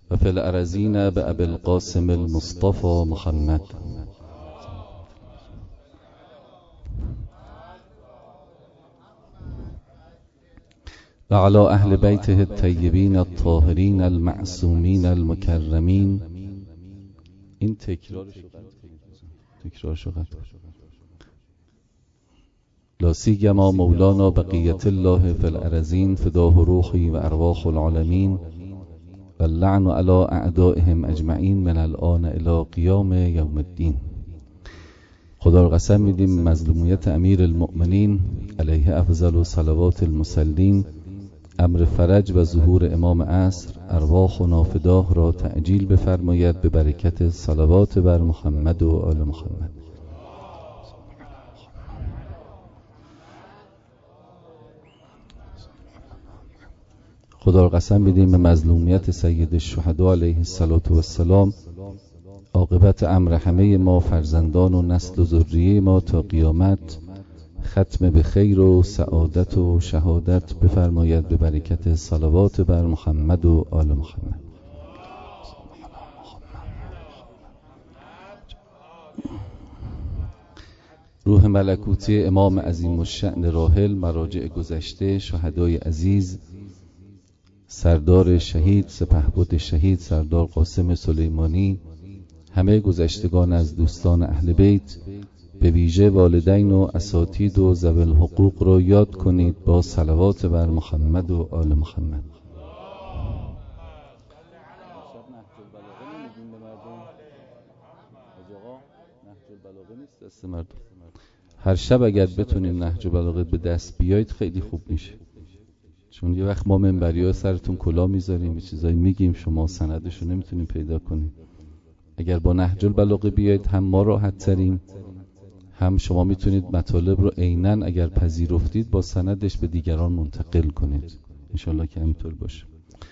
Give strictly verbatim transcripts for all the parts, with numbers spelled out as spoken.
و فی الارضین بأبی القاسم المصطفى محمد. و علی اهل بیته الطیبین الطاهرین المعصومین المکرمین. این تکرار تکرار شد. لا سیما مولانا بقیت الله فی الارضین فداه روحی و ارواح العالمین و اللعن علی اعدائهم اجمعین من الآن الی قیام یوم الدین. خدا را قسم میدیم مظلومیت امیر المؤمنین علیه افضل و صلوات المصلین، امر فرج و ظهور امام عصر، ارواح و نافداه را تعجیل بفرماید به برکت صلوات بر محمد و آل محمد. خدا را قسم میدیم به مظلومیت سید الشهدا علیه السلام، عاقبت امر همه ما فرزندان و نسل و ذریه ما تا قیامت ختم به خیر و سعادت و شهادت بفرماید به برکت صلوات بر محمد و آل محمد. روح ملکوتی امام عظیم الشأن راحل، مراجع گذشته، شهدای عزیز، سردار شهید سپهبد شهید سردار قاسم سلیمانی، همه گذشتگان از دوستان اهل بیت، به ویژه والدین و اساتید و ذوی الحقوق را یاد کنید با صلوات بر محمد و آل محمد. هر شب اگر بتونیم نهج البلاغه به دست بیایید خیلی خوب میشه، چون یه وقت ما منبری‌ها سرتون کلا میذاریم، یه چیزایی میگیم، شما سندشو نمیتونیم پیدا کنیم. اگر با نهج البلاغه بیایید هم ما راحت تریم، هم شما میتونید مطالب رو عیناً اگر پذیرفتید با سندش به دیگران منتقل کنید. انشالله که همینطور باشه.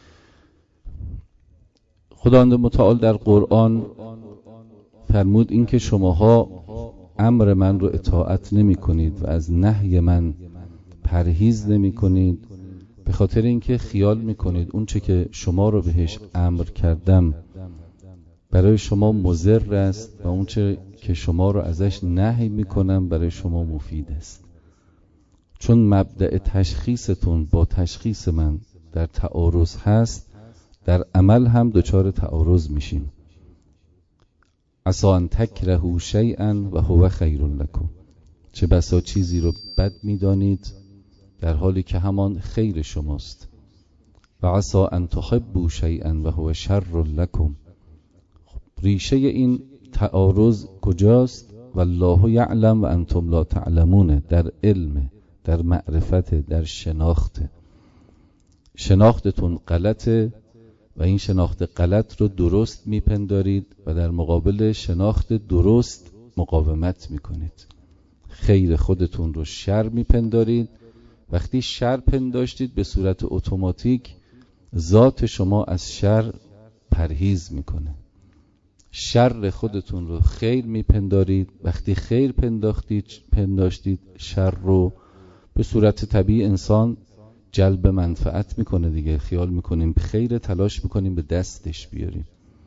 خداوند متعال در قرآن فرمود این که شماها امر من رو اطاعت نمی کنید و از نهی من پرهیز نمی کنید، به خاطر اینکه خیال می کنید اون چه که شما رو بهش امر کردم برای شما مضر است و اون چه که شما رو ازش نهی می کنم برای شما مفید است. چون مبدأ تشخیصتون با تشخیص من در تعارض هست، در عمل هم دچار تعارض میشیم. عسی ان تکرهوا شیئا و هو خیر لکم. چه بسا چیزی رو بد میدانید در حالی که همان خیر شماست. و عسی ان تحبوا شیئا و هو شر لکم. ریشه این تعارض کجاست؟ والله یعلم و انتم لا تعلمون. در علم، در معرفت، در شناخت. شناختتون غلطه و این شناخت غلط رو درست میپندارید و در مقابل شناخت درست مقاومت میکنید. خیر خودتون رو شر میپندارید. وقتی شر پنداشتید به صورت اتوماتیک ذات شما از شر پرهیز میکنه. شر خودتون رو خیر میپندارید. وقتی خیر پنداشتید پنداشتید شر رو به صورت طبیعی انسان جلب منفعت میکنه دیگه. خیال میکنیم خیر، تلاش میکنیم به دستش بیاریم.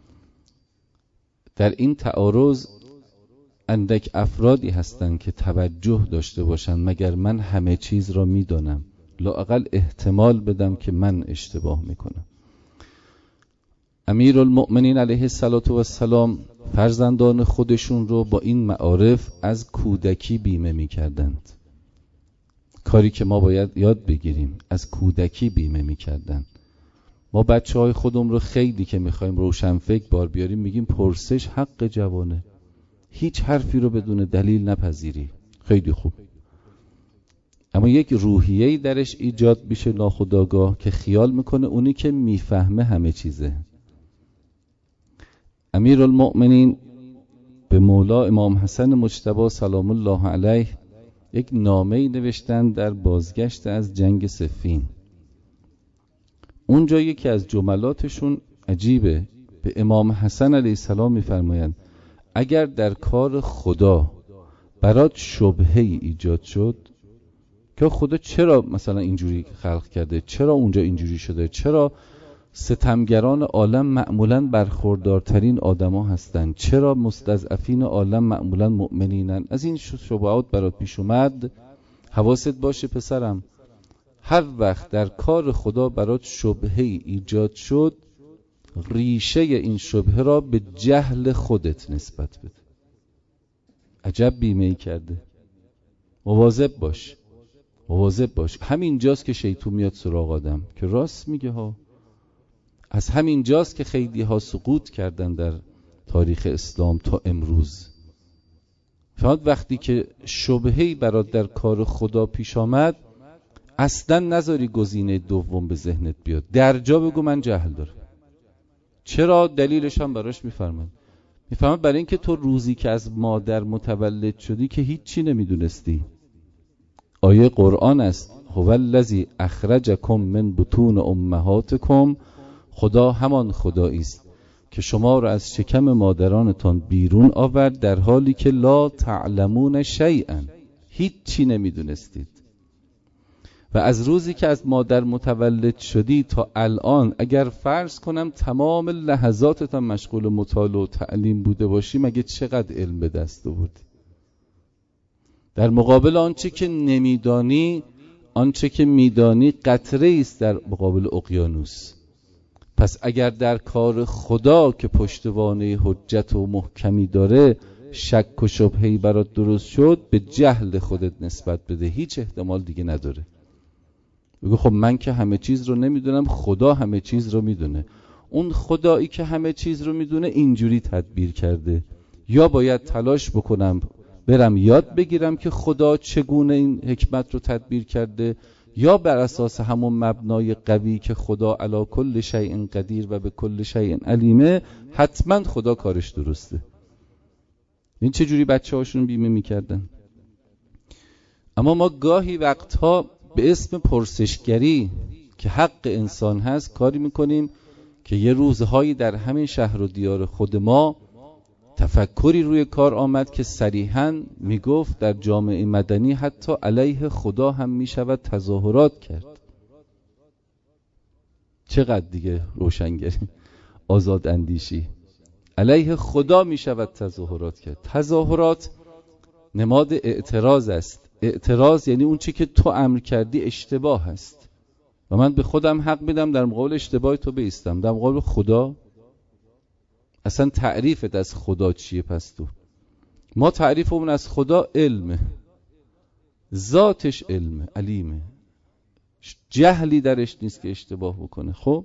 در این تعارض اندک افرادی هستن که توجه داشته باشن مگر من همه چیز را میدانم، لااقل احتمال بدم که من اشتباه میکنم. امیر المؤمنین علیه السلام فرزندان خودشون رو با این معارف از کودکی بیمه میکردند. کاری که ما باید یاد بگیریم، از کودکی بیمه میکردن. ما بچه های خودم رو خیلی که میخوایم روشنفکر بار بیاریم میگیم پرسش حق جوانه، هیچ حرفی رو بدون دلیل نپذیری. خیلی خوب. اما یک روحیه‌ای درش ایجاد میشه ناخودآگاه که خیال میکنه اونی که میفهمه همه چیزه. امیر المؤمنین به مولا امام حسن مجتبی سلام الله علیه یک نامه‌ای نوشتن در بازگشت از جنگ صفین. اونجا یکی از جملاتشون عجیبه. به امام حسن علیه السلام میفرمایند اگر در کار خدا برات شبهه‌ای ایجاد شد که خدا چرا مثلا اینجوری خلق کرده، چرا اونجا اینجوری شده، چرا ستمگران عالم معمولاً برخوردارترین آدما هستند. چرا مستضعفین عالم معمولاً مؤمنینن؟ از این شبهات برات پیش اومد، حواست باشه پسرم، هر وقت در کار خدا برات شبهه‌ای ایجاد شد، ریشه این شبهه را به جهل خودت نسبت بده. عجب بیمه‌ای کرده. مواظب باش، مواظب باش. همین جاست که شیطون میاد سراغ آدم که راست میگه ها. از همین جاست که خیلی ها سقوط کردن در تاریخ اسلام تا امروز. فقط وقتی که شبهه‌ای برات در کار خدا پیش آمد، اصلا نذاری گزینه دوم به ذهنت بیاد، در جا بگو من جهل دارم. چرا؟ دلیلش هم براش میفرماد. میفرماد برای اینکه تو روزی که از مادر متولد شدی که هیچی نمیدونستی. آیه قرآن است، هو الذی اخرجکم من بطون امهاتکم، خدا همان خدایی است که شما را از شکم مادرانتان بیرون آورد در حالی که لا تعلمون شیئا، هیچی نمیدونستید. و از روزی که از مادر متولد شدی تا الان اگر فرض کنم تمام لحظاتتان مشغول مطالعه و تعلیم بوده باشی، مگه چقدر علم به دست آوردی؟ در مقابل آنچه که نمیدانی، آنچه که میدانی قطره است در مقابل اقیانوس. پس اگر در کار خدا که پشتوانه حجت و محکمی داره شک و شبهه‌ای برات درست شد، به جهل خودت نسبت بده، هیچ احتمال دیگه نداره. بگو خب من که همه چیز رو نمیدونم، خدا همه چیز رو میدونه. اون خدایی که همه چیز رو میدونه اینجوری تدبیر کرده، یا باید تلاش بکنم برم یاد بگیرم که خدا چگونه این حکمت رو تدبیر کرده، یا بر اساس همون مبنای قوی که خدا علی کل شیء قدیر و به کل شیء علیمه، حتما خدا کارش درسته. این چجوری بچه هاشون بیمه میکردن؟ اما ما گاهی وقتها به اسم پرسشگری که حق انسان هست کاری میکنیم که یه روزهایی در همین شهر و دیار خود ما تفکری روی کار آمد که صریحاً میگفت در جامعه مدنی حتی علیه خدا هم میشود تظاهرات کرد. چقدر دیگه روشنگری، آزاد اندیشی، علیه خدا میشود تظاهرات کرد. تظاهرات نماد اعتراض است. اعتراض یعنی اون چی که تو امر کردی اشتباه است و من به خودم حق میدم در مقابل اشتباه تو بایستم. در مقابل خدا اصلا تعریفت از خدا چیه؟ پس تو ما تعریفمون از خدا علمه، ذاتش علمه، علیمه، جهلی درش نیست که اشتباه بکنه. خب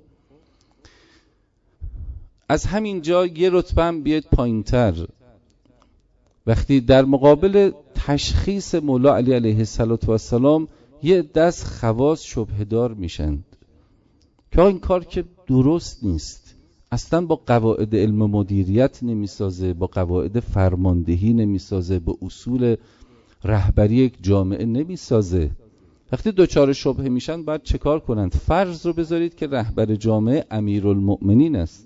از همین جا یه رتبه هم بیاید پایین‌تر. وقتی در مقابل تشخیص مولا علی علیه السلام یه دست خواص شبهدار میشن که این کار که درست نیست، اصلا با قواعد علم مدیریت نمیسازه، با قواعد فرماندهی نمیسازه، با اصول رهبری یک جامعه نمیسازه. وقتی دوچار شبهه میشن باید چه کار کنند؟ فرض رو بذارید که رهبر جامعه امیرالمؤمنین است.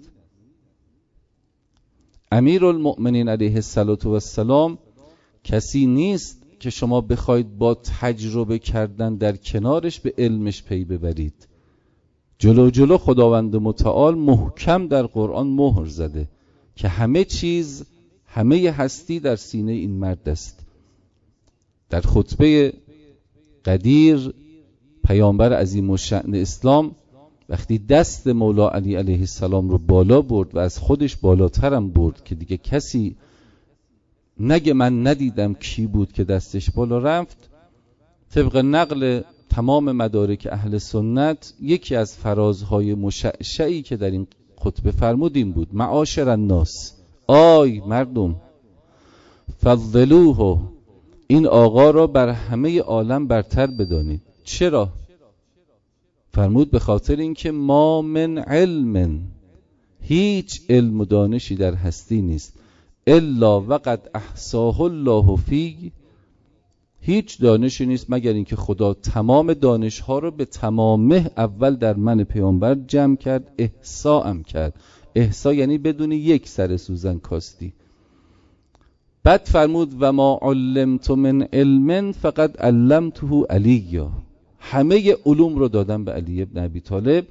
امیرالمؤمنین علیه السلام کسی نیست که شما بخواید با تجربه کردن در کنارش به علمش پی ببرید. جلو جلو خداوند متعال محکم در قرآن مهر زده که همه چیز، همه هستی در سینه این مرد است. در خطبه قدیر پیامبر عظیم الشأن اسلام وقتی دست مولا علی علیه السلام رو بالا برد و از خودش بالاترم برد که دیگه کسی نگه من ندیدم کی بود که دستش بالا رفت، طبق نقل تمام مدارک اهل سنت یکی از فرازهای مشعشعی که در این خطبه فرمودیم بود: معاشر الناس، آی مردم، فضلوه، این آقا را بر همه عالم برتر بدانید. چرا؟ فرمود به خاطر اینکه ما من علم، هیچ علم و دانشی در هستی نیست، الا وقد احصاه الله فی، هیچ دانشی نیست مگر اینکه خدا تمام دانشها رو به تمامه اول در من پیامبر جمع کرد، احصاءم کرد. احصا یعنی بدون یک سر سوزن کاستی. بعد فرمود و ما علمت من علم فقد علمته علی، همه علوم رو دادم به علی ابن ابی طالب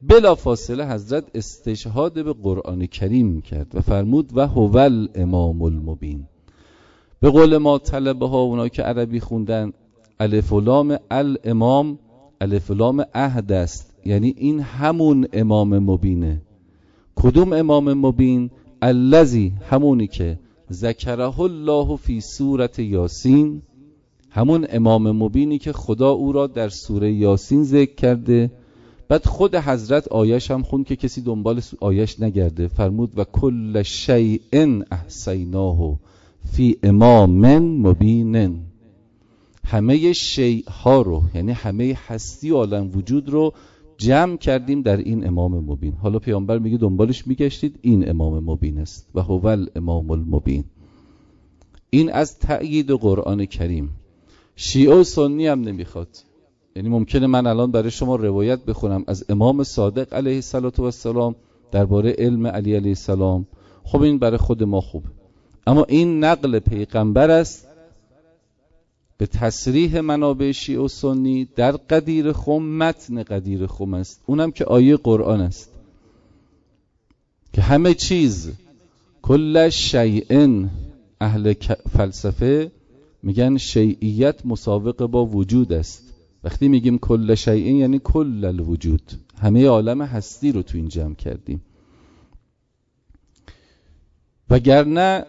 بلا فاصله حضرت استشهاد به قرآن کریم کرد و فرمود و هو الامام المبین. به قول ما طلبه ها، اونا که عربی خوندن، الف و لام الامام الف و لام عهد است، یعنی این همون امام مبینه. کدوم امام مبین؟ الذی، همونی که ذکره الله فی سورة یاسین، همون امام مبینی که خدا او را در سوره یاسین ذکر کرده. بعد خود حضرت آیش هم خون که کسی دنبال آیش نگرده، فرمود و کل شیء احصیناه فی امام مبین. همه شیء ها رو، یعنی همه هستی و عالم وجود رو جمع کردیم در این امام مبین. حالا پیامبر میگه دنبالش میگشتید، این امام مبین است و هو الامام المبین. این از تأیید قرآن کریم. شیعه و سنی هم نمیخواد. یعنی ممکنه من الان برای شما روایت بخونم از امام صادق علیه السلام درباره علم علی علیه السلام، خب این برای خود ما خوبه، اما این نقل پیغمبر است به تصریح منابع شیعه و سنی در قدیر خم، متن قدیر خم است، اونم که آیه قرآن است که همه چیز، کل شیء، اهل فلسفه میگن شیعیت مساوق با وجود است. وقتی میگیم کل شیء یعنی کل الوجود، همه عالم هستی رو تو این جمع کردیم. وگرنه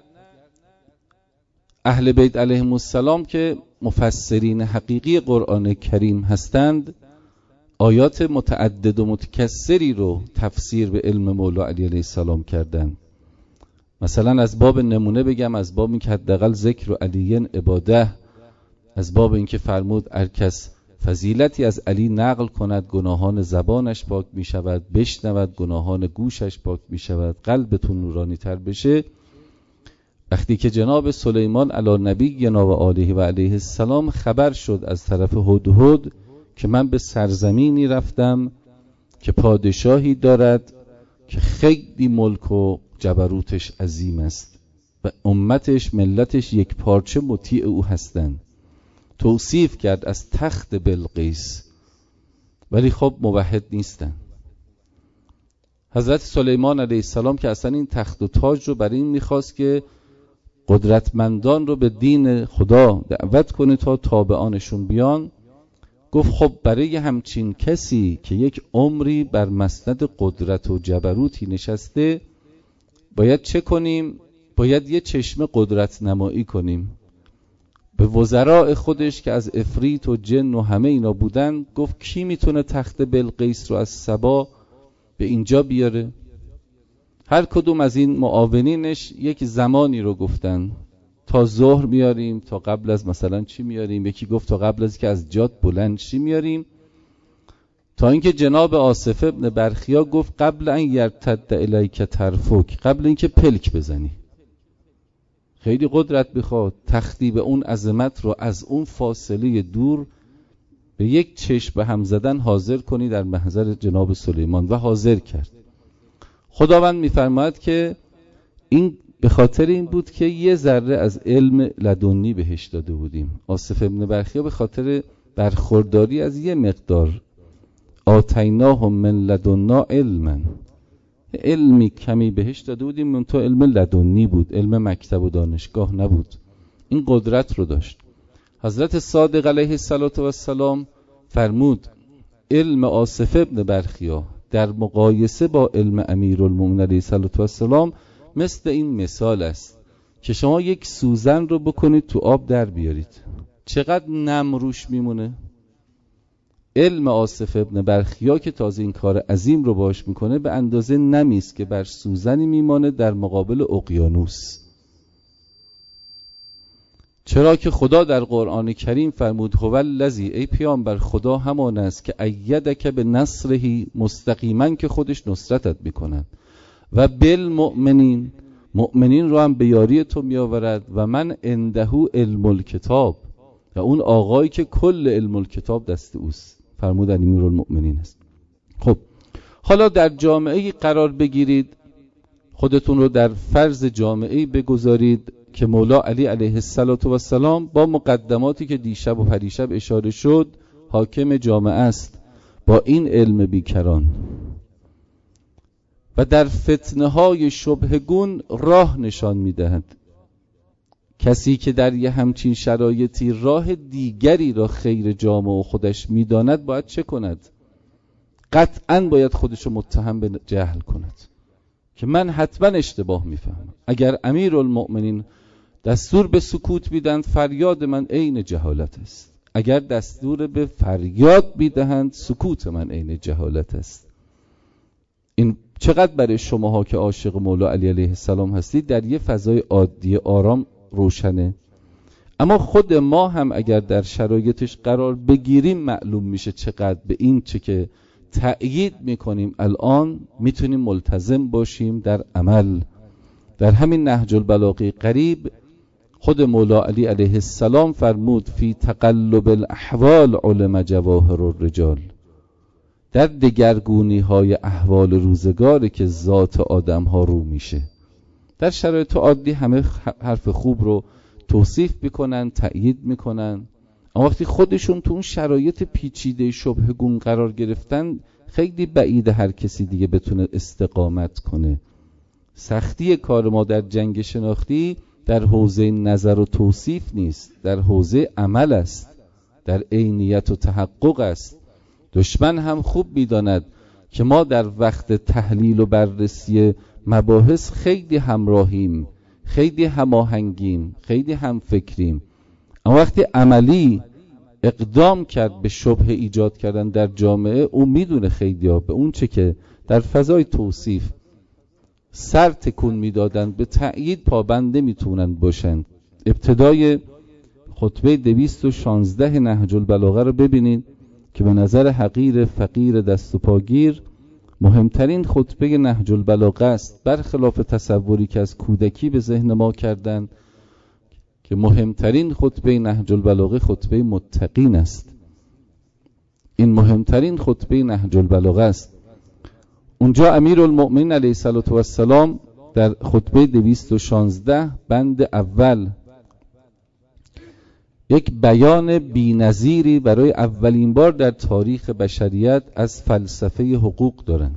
اهل بیت علیهم السلام که مفسرین حقیقی قرآن کریم هستند، آیات متعدد و متکثری رو تفسیر به علم مولا علی علیه السلام کردند. مثلا از باب نمونه بگم، از باب این که حداقل ذکر و علیین عباده، از باب این که فرمود هر کس فضیلتی از علی نقل کند گناهان زبانش پاک می شود، بشنود گناهان گوشش پاک می شود، قلبتون نورانی تر بشه. وقتی که جناب سلیمان علی نبی و آله و علیه السلام خبر شد از طرف هدهد که من به سرزمینی رفتم که پادشاهی دارد که خیلی ملک و جبروتش عظیم است و امتش، ملتش یک پارچه مطیع او هستند، توصیف کرد از تخت بلقیس، ولی خب موحد نیستن. حضرت سلیمان علیه السلام که اصلا این تخت و تاج رو برای این میخواست که قدرتمندان رو به دین خدا دعوت کنه تا تابعانشون بیان، گفت خب برای همچین کسی که یک عمری بر مسند قدرت و جبروتی نشسته باید چه کنیم؟ باید یه چشم قدرت نمایی کنیم. به وزراء خودش که از افریت و جن و همه اینا بودن گفت کی میتونه تخت بلقیس رو از سبا به اینجا بیاره؟ هر کدوم از این معاونینش یک زمانی رو گفتن، تا ظهر میاریم، تا قبل از مثلا چی میاریم، یکی گفت تا قبل از که از جاد بلند چی میاریم، تا اینکه جناب آصف ابن برخیا گفت قبل ان یرتد الیک طرفک، قبل اینکه پلک بزنی. خیلی قدرت بخواد تختی به اون عظمت رو از اون فاصله دور به یک چشم به هم زدن حاضر کنی در محضر جناب سلیمان، و حاضر کرد. خداوند میفرماید که این به خاطر این بود که یه ذره از علم لدنی بهش داده بودیم. آصف ابن برخیا به خاطر برخورداری از یه مقدار آتیناهم من لدنا علما، علمی کمی بهش داده بودیم، من تو علم لدنی بود، علم مکتب و دانشگاه نبود. این قدرت رو داشت. حضرت صادق علیه السلام فرمود علم آصف ابن برخیا در مقایسه با علم امیرالمومنین علیه السلام مثل این مثال است که شما یک سوزن رو بکنید تو آب در بیارید، چقدر نم روش میمونه؟ علم آصف ابن برخیا که تازه این کار عظیم رو باش میکنه به اندازه نمی است که بر سوزنی میمانه در مقابل اقیانوس. چرا که خدا در قرآن کریم فرمود هو الذی، ای پیامبر خدا همان است که ایدک به نصره، مستقیما که خودش نصرتت میکند، و بالمؤمنین، مؤمنین رو هم به یاری تو میآورد، و من عنده علم الکتاب، و اون آقایی که کل علم الکتاب دست اوست، فرمود امیرالمؤمنین است. خب حالا در جامعه قرار بگیرید، خودتون رو در فرض جامعه بگذارید که مولا علی علیه السلام با مقدماتی که دیشب و پریشب اشاره شد حاکم جامعه است، با این علم بیکران، و در فتنه های شبهگون راه نشان میدهد. کسی که در یه همچین شرایطی راه دیگری را خیر جامعه خودش میداند باید چه کند؟ قطعاً باید خودشو متهم به جهل کند که من حتما اشتباه میفهمم. اگر امیرالمؤمنین دستور به سکوت میدن، فریاد من عین جهالت است. اگر دستور به فریاد میدهند، سکوت من عین جهالت است. این چقدر برای شماها که عاشق مولا علی علیه السلام هستید در یه فضای عادی آرام روشنه، اما خود ما هم اگر در شرایطش قرار بگیریم معلوم میشه چقدر به این چه که تأیید میکنیم الان میتونیم ملتزم باشیم در عمل. در همین نهج البلاغه قریب خود مولا علی علیه السلام فرمود فی تقلب الاحوال علم جواهر الرجال. در دگرگونی های احوال روزگاری که ذات آدم ها رو میشه. در شرایط عادی همه حرف خوب رو توصیف میکنن، تأیید میکنن، اما وقتی خودشون تو اون شرایط پیچیده شبهگون قرار گرفتن خیلی بعید هر کسی دیگه بتونه استقامت کنه. سختی کار ما در جنگ شناختی در حوزه نظر و توصیف نیست، در حوزه عمل است، در عینیت و تحقق است. دشمن هم خوب میداند که ما در وقت تحلیل و بررسی مباحث خیلی همراهیم، خیلی هماهنگیم، خیلی همفکریم، اما وقتی عملی اقدام کرد به شبهه ایجاد کردن در جامعه، او میدونه خیلی ها به اون چه که در فضای توصیف سر تکون میدادن به تأیید پابند نمیتونن باشن. ابتدای خطبه دویست و شانزده نهج البلاغه رو ببینید که به نظر حقیر فقیر دست و پاگیر مهمترین خطبه نهج البلاغه است، برخلاف تصوری که از کودکی به ذهن ما کردن که مهمترین خطبه نهج البلاغه خطبه متقین است. این مهمترین خطبه نهج البلاغه است. اونجا امیرالمؤمنین علیه السلام در خطبه دویست و شانزده بند اول یک بیان بی‌نظیری برای اولین بار در تاریخ بشریت از فلسفه حقوق دارن.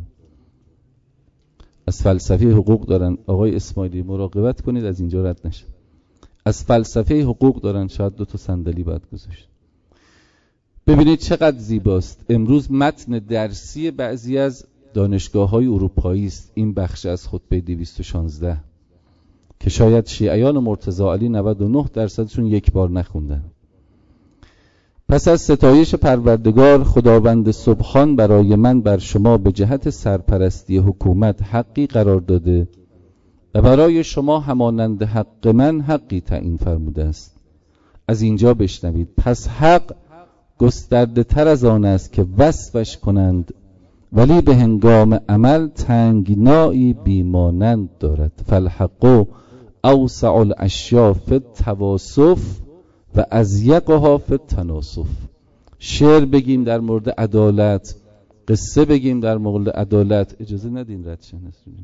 از فلسفه حقوق دارن. آقای اسماعیلی مراقبت کنید از اینجا رد نشه. از فلسفه حقوق دارن. شاید دو تا صندلی باید گذاشت. ببینید چقدر زیباست. امروز متن درسی بعضی از دانشگاه‌های اروپایی است این بخش از خطبه دویست و شانزده که شاید شیعیان مرتضی علی نود و نه درصدشون یک بار نخوندن. پس از ستایش پروردگار خداوند سبحان برای من بر شما به جهت سرپرستی حکومت حقی قرار داده و برای شما همانند حق من حقی تعیین فرموده است. از اینجا بشنوید. پس حق گسترده تر از آن است که وصفش کنند، ولی به هنگام عمل تنگنایی بیمانند دارد. فالحق اوسع الاشیاء فی التواصف و اضیقها فی التناصف. شعر بگیم در مورد عدالت، قصه بگیم در مورد عدالت، اجازه ندین رد شن،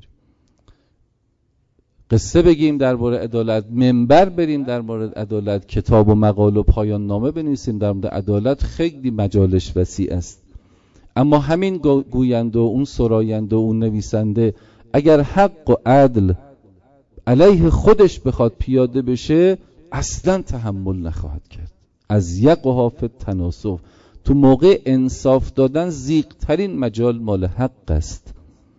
قصه بگیم در مورد عدالت، منبر بریم در مورد عدالت، کتاب و مقاله و پایان نامه بنویسیم در مورد عدالت، خیلی مجالش وسیع است. اما همین گوینده و اون سراینده و اون نویسنده اگر حق و عدل علیه خودش بخواد پیاده بشه اصلا تحمل نخواهد کرد. از یقها فی التناصف. تو موقع انصاف دادن زیغ ترین مجال مال حق است.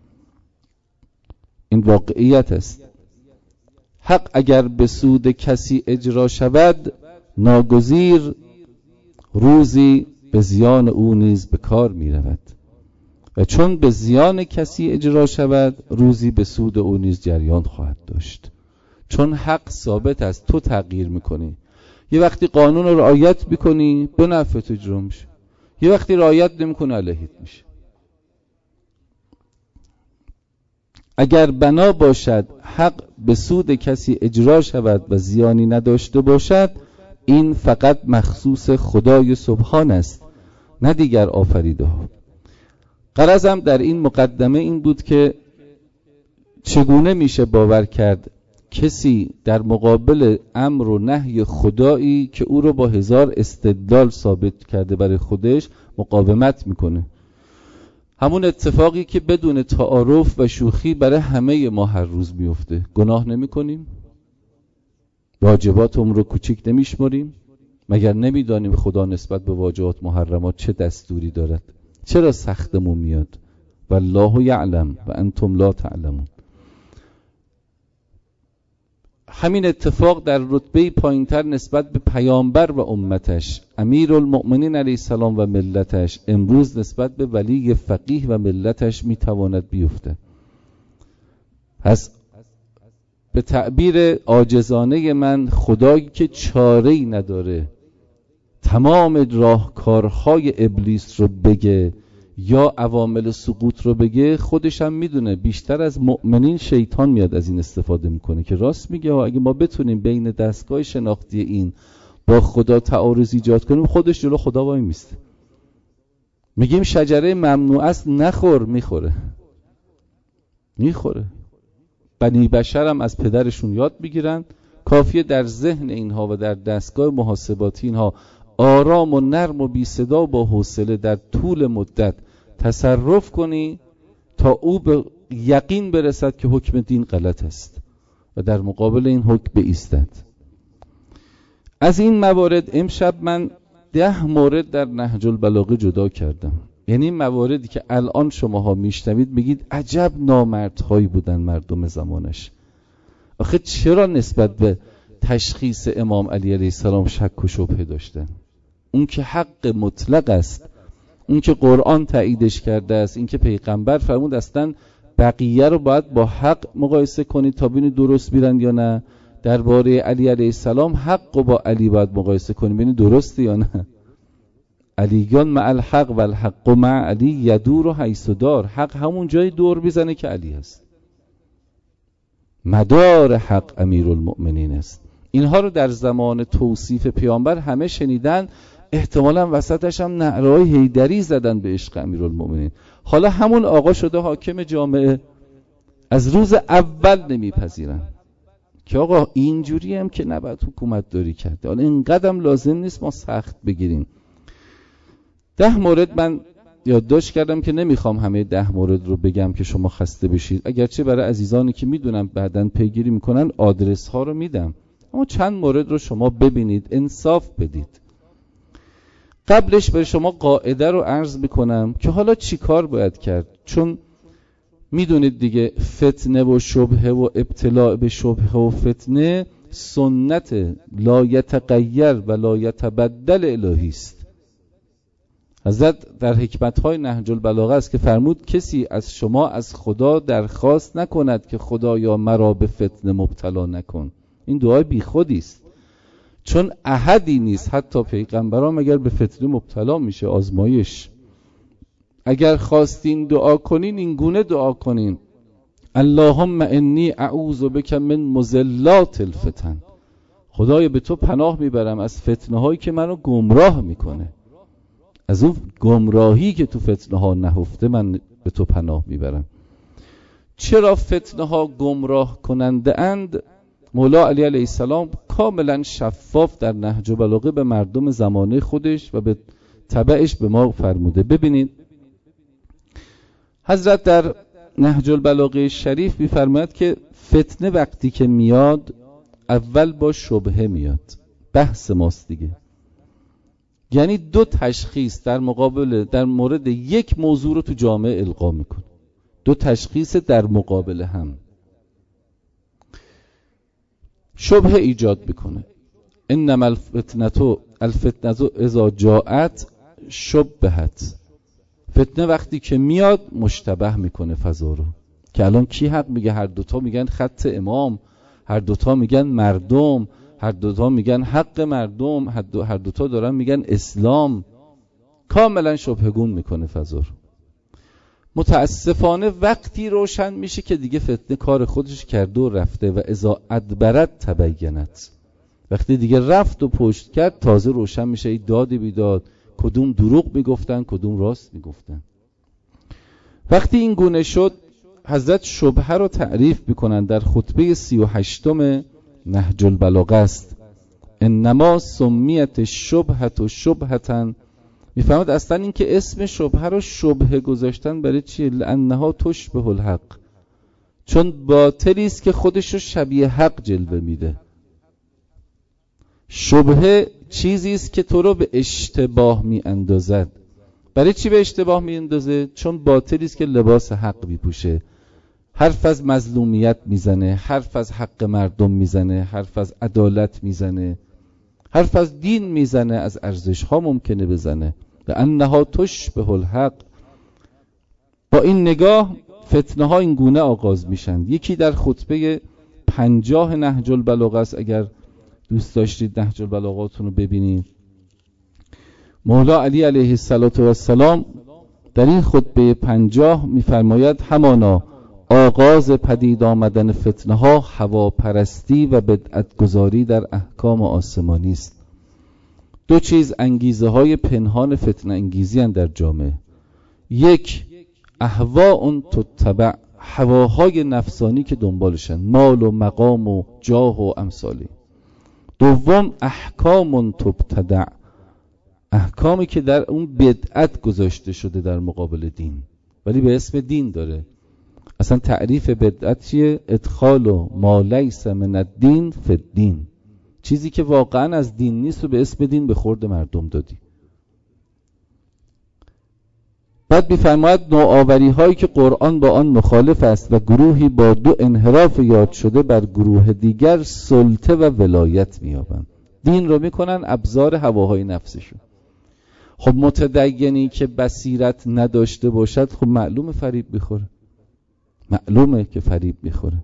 این واقعیت است. حق اگر به سود کسی اجرا شود ناگزیر روزی به زیان او نیز به کار می رود و چون به زیان کسی اجرا شود روزی به سود او نیز جریان خواهد داشت. چون حق ثابت است، تو تغییر میکنی. یه وقتی قانون رو رعایت میکنی به نفع تو اجرا میشه، یه وقتی رعایت نمیکنی علیهت میشه. اگر بنا باشد حق به سود کسی اجرا شود و زیانی نداشته باشد این فقط مخصوص خدای سبحان است نه دیگر آفریده ها. غرضم در این مقدمه این بود که چگونه میشه باور کرد کسی در مقابل امر و نهی خدایی که او رو با هزار استدلال ثابت کرده برای خودش مقاومت میکنه. همون اتفاقی که بدون تعارف و شوخی برای همه ما هر روز میفته. گناه نمی کنیم؟ واجبات رو کوچیک نمیشمریم؟ مگر نمیدانیم خدا نسبت به واجبات محرمات چه دستوری دارد؟ چرا سختمون میاد؟ والله یعلم و انتم لا تعلمون. همین اتفاق در رتبه پایینتر نسبت به پیامبر و امتش، امیرالمؤمنین علیه السلام و ملتش، امروز نسبت به ولی فقیه و ملتش میتواند بیفته. پس به تعبیر عاجزانه من، خدایی که چاره‌ای نداره تمام راهکارهای ابلیس رو بگه یا عوامل سقوط رو بگه، خودش هم میدونه بیشتر از مؤمنین شیطان میاد از این استفاده میکنه که راست میگه و اگه ما بتونیم بین دستگاه شناختی این با خدا تعارض ایجاد کنیم، خودش جلو خدا وای میسته. میگیم شجره ممنوع است، نخور، میخوره میخوره بنی بشر هم از پدرشون یاد میگیرن. کافیه در ذهن اینها و در دستگاه محاسباتی اینها آرام و نرم و بی صدا و با حوصله در طول مدت تصرف کنی تا او به یقین برسد که حکم دین غلط است و در مقابل این حکم بایستد. از این موارد امشب من ده مورد در نهج البلاغه جدا کردم. یعنی مواردی که الان شماها میشنوید میگید عجب نامردهایی بودن مردم زمانش. آخه چرا نسبت به تشخیص امام علی علیه السلام شک و شبهه داشتن؟ اون که حق مطلق است، اون که قرآن تاییدش کرده است، این که پیغمبر فرمود اصلا بقیه رو باید با حق مقایسه کنید تا ببینید درست میرن یا نه. درباره علی علیه السلام حق رو با علی باید مقایسه کنید ببینید درسته یا نه. علیان مع الحق و الحق مع علی یدور و حیث دار. حق همون جای دور میزنه که علی هست. مدار حق امیرالمؤمنین است. اینها رو در زمان توصیف پیامبر همه شنیدن، احتمالاً وسطش هم نعره‌های حیدری زدن به عشق امیرالمؤمنین. حالا همون آقا شده حاکم جامعه، از روز اول نمیپذیرن که آقا اینجوری هم که نباید حکومت داری کرده، حالا اینقدر لازم نیست ما سخت بگیریم. ده مورد من یادداشت کردم که نمیخوام همه ده مورد رو بگم که شما خسته بشید، اگرچه برای عزیزانی که میدونم بعداً پیگیری میکنن آدرس ها رو میدم، اما چند مورد رو شما ببینید، انصاف بدید. قبلش برای شما قاعده رو عرض میکنم که حالا چی کار باید کرد، چون میدونید دیگه فتنه و شبهه و ابتلاع به شبهه و فتنه سنت لا یتغیر و لا یتبدل الهی است. حضرت در حکمت‌های نهج البلاغه است که فرمود کسی از شما از خدا درخواست نکند که خدایا مرا به فتنه مبتلا نکن. این دعای بی خودی است، چون احدی نیست حتی پیغمبران مگر به فتنه مبتلا میشه، آزمایش. اگر خواستین دعا کنین این گونه دعا کنین: اللهم انی اعوذ بک من مضلات الفتن. خدایا به تو پناه میبرم از فتنه هایی که منو گمراه میکنه، از اون گمراهی که تو فتنه ها نهفته من به تو پناه میبرم. چرا فتنه ها گمراه کننده اند؟ مولا علی علیه السلام کاملا شفاف در نهج البلاغه به مردم زمانه خودش و به تبعش به ما فرموده. ببینید حضرت در نهج البلاغه شریف میفرماید که فتنه وقتی که میاد اول با شبهه میاد. بحث ماست دیگه، یعنی دو تشخیص در مقابل در مورد یک موضوع رو تو جامعه القا میکنه، دو تشخیص در مقابل هم شبهه ایجاد میکنه. انما الفتنه الفتنه اذا جاءت شبهت. فتنه وقتی که میاد مشتبه میکنه فضا رو، که الان کی حق میگه؟ هر دوتا میگن خط امام، هر دوتا میگن مردم، هر دوتا میگن حق مردم، هر, دو هر دوتا دارن میگن اسلام. کاملا شبهگون میکنه فضا رو. متاسفانه وقتی روشن میشه که دیگه فتنه کار خودش کرده و رفته و اذا ادبرت تبینت. وقتی دیگه رفت و پشت کرد تازه روشن میشه ای دادی بیداد، کدوم دروغ میگفتن کدوم راست میگفتن. وقتی این گونه شد حضرت شبهه رو تعریف میکنن در خطبه سی و هشتم نهج البلاغه است: انما سمیت شبهت و شبهتن میفهمد اصلا این که اسم شبهه رو شبهه گذاشتن برای چیه؟ لانها تشبه الحق، چون باطلی است که خودش رو شبیه حق جلوه میده. شبهه چیزی است که تو رو به اشتباه میاندازد. برای چی به اشتباه میاندازه؟ چون باطلی است که لباس حق میپوشه، حرف از مظلومیت میزنه، حرف از حق مردم میزنه، حرف از عدالت میزنه، حرف از دین میزنه، از ارزش ها ممکنه بزنه. لانها تشبه الحق. با این نگاه فتنه ها این گونه آغاز میشن. یکی در خطبه پنجاه نهج البلاغه است، اگر دوست داشتید نهج البلاغاتون رو ببینید. مولا علی علیه السلام در این خطبه پنجاه میفرماید همانا آغاز پدید آمدن فتنه ها هواپرستی و بدعت گذاری در احکام آسمانی است. دو چیز انگیزه های پنهان فتنه انگیزی هستند در جامعه. یک، اهواء تتبع، هواهای نفسانی که دنبالشن، مال و مقام و جاه و امثالی. دوم، احکام تبتدع، احکامی که در اون بدعت گذاشته شده در مقابل دین، ولی به اسم دین داره. اصلا تعریف بدعت چیه؟ ادخال ما لیس من الدین فی الدین، چیزی که واقعا از دین نیست و به اسم دین به خورد مردم دادی. بعد می‌فرماید نوآوری هایی که قرآن با آن مخالف است و گروهی با دو انحراف یاد شده بر گروه دیگر سلطه و ولایت می‌یابند. دین رو میکنن ابزار هواهای نفسشون. خب متدینی که بصیرت نداشته باشد خب معلومه فریب میخوره، معلومه که فریب میخوره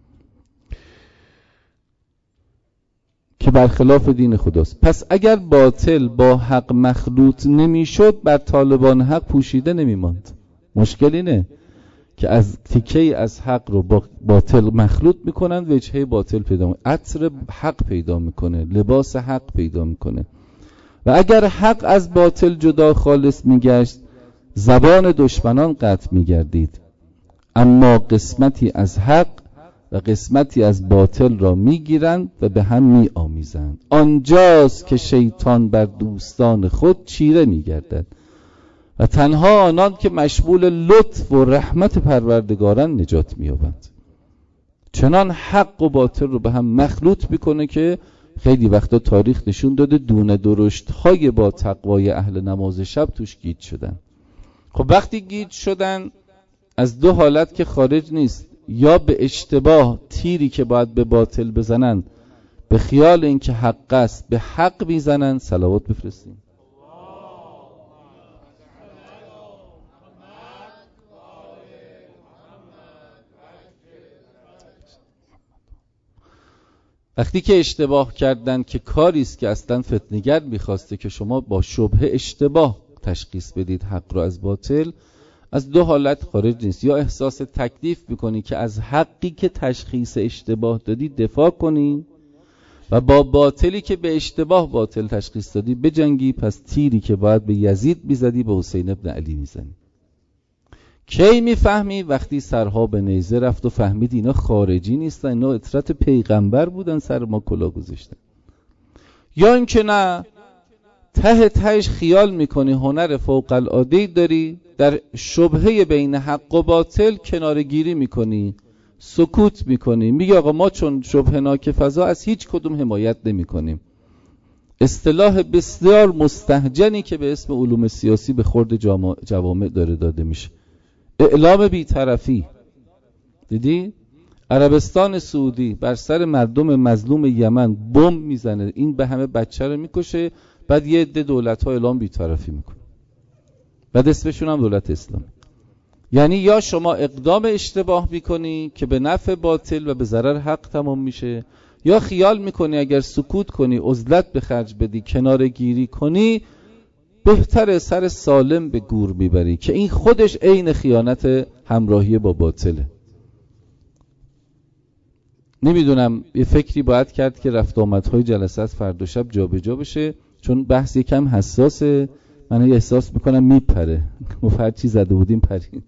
که برخلاف دین خداست. پس اگر باطل با حق مخلوط نمیشد بر طالبان حق پوشیده نمیماند. مشکل اینه که از تیکه از حق رو با باطل مخلوط میکنن، وجهه باطل پیدا میکنه، عطر حق پیدا میکنه، لباس حق پیدا میکنه. و اگر حق از باطل جدا خالص میگشت زبان دشمنان قطع میگردید، اما قسمتی از حق و قسمتی از باطل را میگیرند و به هم میآمیزند. آنجاست که شیطان بر دوستان خود چیره میگردد و تنها آنان که مشمول لطف و رحمت پروردگاران نجات مییابند. چنان حق و باطل رو به هم مخلوط میکنه که خیلی وقتا تاریخ نشون داده دونه درشت های با تقوای اهل نماز شب توش گیج شدن. خب وقتی گیج شدن از دو حالت که خارج نیست، یا به اشتباه تیری که باید به باطل بزنن به خیال اینکه حق است به حق میزنن. صلوات بفرستیم. وقتی که اشتباه کردن که کاری است که اصلا فتنه‌گر میخواسته که شما با شبهه اشتباه تشخیص بدید حق رو از باطل، از دو حالت خارج نیست. یا احساس تکلیف میکنی که از حقی که تشخیص اشتباه دادی دفاع کنی و با باطلی که به اشتباه باطل تشخیص دادی بجنگی. پس تیری که باید به یزید میزدی به حسین ابن علی میزنی. کی میفهمی؟ وقتی سرها به نیزه رفت و فهمید اینا خارجی نیستن، اینا اطرت پیغمبر بودن، سر ما کلا گذاشتن. یا اینکه نه، ته تهش خیال میکنی هنر فوق العاده‌ای داری، در شبهه بین حق و باطل کنارگیری میکنی، سکوت میکنی، میگی آقا ما چون شبهه ناک فضا از هیچ کدوم حمایت نمیکنیم. اصطلاح بسیار مستهجنی که به اسم علوم سیاسی به خورد جوامع داره داده میشه، اعلام بی‌طرفی. دیدی؟ عربستان سعودی بر سر مردم مظلوم یمن بمب میزنه، این به همه بچه رو میکشه، بعد یه عده دولت‌ها اعلام بی‌طرفی میکنه، بعد اسمشون هم دولت اسلامی. یعنی یا شما اقدام اشتباه میکنی که به نفع باطل و به ضرر حق تمام میشه، یا خیال میکنی اگر سکوت کنی، عزلت به خرج بدی، کنار گیری کنی، بهتره سر سالم به گور میبری، که این خودش عین خیانت همراهی با باطله. نمیدونم یه فکری باید کرد که رفت آمدهای جلسات فردا شب جا به جا بشه، چون بحث یکم حساسه. من احساس میکنم میپره، هر چی زده بودیم پرید،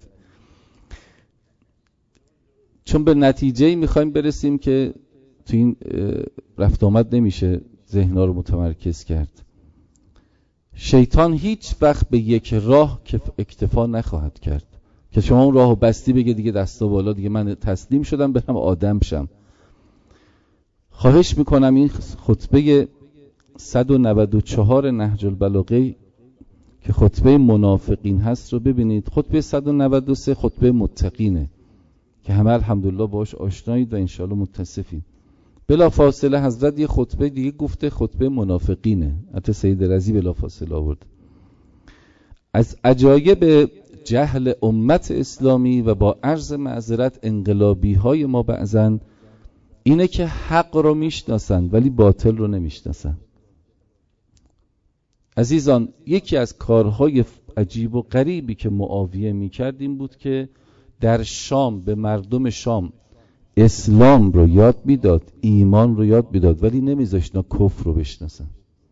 چون به نتیجه‌ای میخوایم برسیم که تو این رفت آمد نمیشه ذهن‌ها رو متمرکز کرد. شیطان هیچ وقت به یک راه که اکتفا نخواهد کرد که شما اون راهو بستی بگه دیگه دستا بالا، دیگه من تسلیم شدم برم آدم شم. خواهش میکنم این خطبه صد و نود و چهار نهج البلاغه که خطبه منافقین هست رو ببینید. خطبه صد و نود و سه خطبه متقینه که همه الحمدلله باش آشنایید و انشالله متصفید. بلا فاصله حضرت یه خطبه دیگه گفته، خطبه منافقینه، حتی سید رضی بلا فاصله آورد. از عجایب جهل امت اسلامی و با عرض معذرت انقلابی های ما بعضن اینه که حق رو میشناسن ولی باطل رو نمیشناسن. عزیزان، یکی از کارهای عجیب و غریبی که معاویه میکرد این بود که در شام به مردم شام اسلام رو یاد میداد، ایمان رو یاد میداد، ولی نمیذاشت اینا کفر رو بشناسن.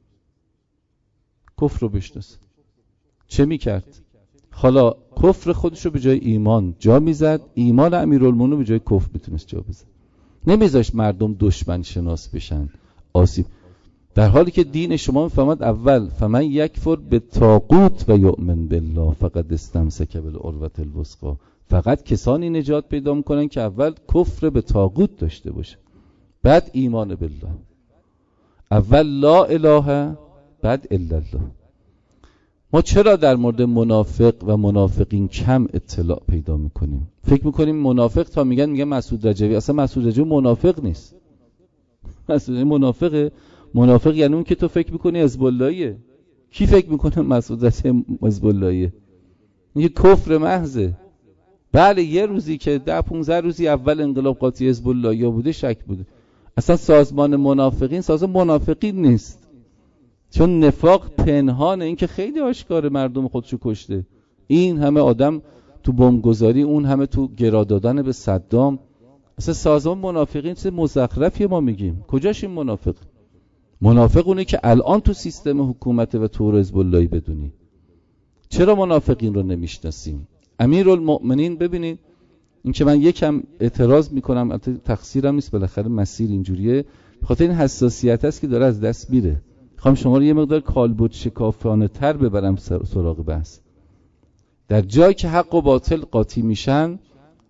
کفر رو بشناسن چه میکرد؟ حالا کفر خودش رو به جای ایمان جا میزد، ایمان امیرالمومنین به جای کفر میتونست جا بزد. نمیذاشت مردم دشمن شناس بشن، آسیب. در حالی که دین شما میفهمد اول فمن یکفر به طاغوت و یؤمن بالله فقد استمسک بالعروة الوثقی، فقط کسانی نجات پیدا میکنن که اول کفر به طاغوت داشته باشه، بعد ایمان بالله. اول لا اله بعد الا الله. ما چرا در مورد منافق و منافقین کم اطلاع پیدا میکنیم؟ فکر میکنیم منافق تا میگن میگن مسعود رجوی، اصلا مسعود رجوی منافق نیست. مسعود منافقه. منافق یعنی اون که تو فکر میکنی حزب اللهیه. کی فکر میکنه مسعود رجوی حزب اللهیه؟ این کفر محضه. بله یه روزی که ده پونزده روزی اول انقلاب قاطی حزب اللهیا بوده شک بوده. اصلا سازمان منافقین سازمان منافقین نیست، چون نفاق پنهانه. این که خیلی آشکار مردم خودشو کشته، این همه آدم تو بمبگذاری، اون همه تو گرا دادن به صدام. اصلا سازمان منافقین چه مزخرفی ما میگیم؟ کجاش این منافق؟ منافق اونه که الان تو سیستم حکومت و تو حزب اللهی بدونی. چرا منافقین رو نمیشناسیم؟ امیرالمؤمنین ببینید، این که من یکم اعتراض میکنم، البته تقصیرم نیست، بالاخره مسیر اینجوریه، بخاطر این حساسیت است که داره از دست میره. میخوام شما رو یه مقدار کالبد شکافانه تر ببرم سراغ بحث. در جایی که حق و باطل قاطی میشن،